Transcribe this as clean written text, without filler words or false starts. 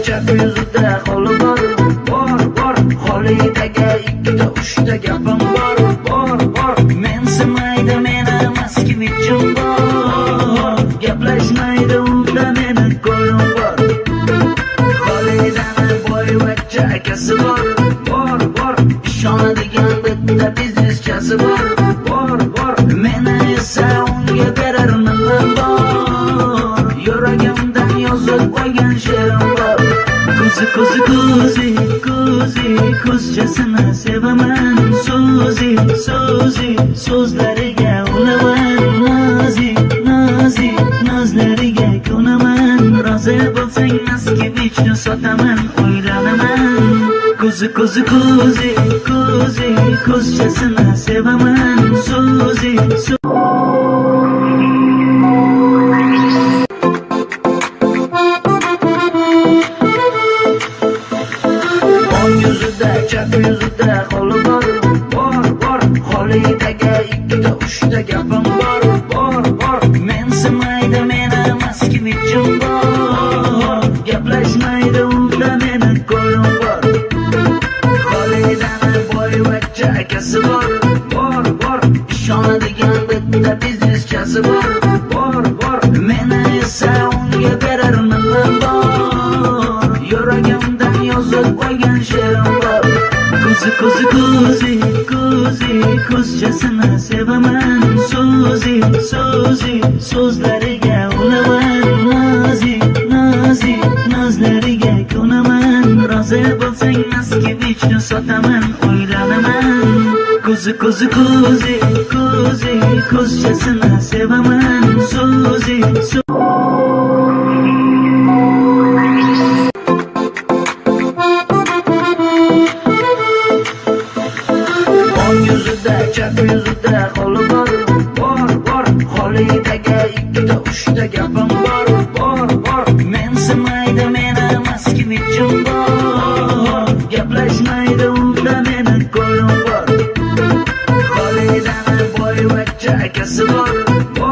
chap yuzida qo'li bor, bor Xolidagi ikkita uchta gapim bor mensimaydi meni Moskvichim bor, gaplashmaydi unda meni ko'rim bor. Xolidani boyvachcha akasi bor, ishonadigan bitta bizneschasi bor, meni esa unga berarman bor, yuragimdan yozib qo'ygan she'rim bor. Ko'zchasini sevaman, so'zlariga unaman, nozlariga ko'naman, rozi bo'lsang Moskvichni sotaman, o'ylanaman. Ko'zchasini sevaman, chap yuzida qo'li bor, Xolidagi ikkita uchta gapim bor, mensimaydi meni Moskvichim bor, gaplashmaydi unda meni ko'rim bor. Xolidani boyvachcha akasi bor, ishonadigan bitta bizneschasi bor, meni esa unga berarman bor, yuragimdan yozib qo'ygan she'rim bor. Ko'zchasini sevaman, so'zlariga unaman, nozlariga ko'naman, rozi bo'lsang Moskvichni sotaman, o'ylanaman. Ko'zchasini sevaman, chap yuzida qo'li bor, Xolidagi ikkita uchta gapim bor, mensimaydi meni Moskvichim bor, gaplashmaydi unda meni ko'rim bor. Xolidani boyvachcha akasi bor,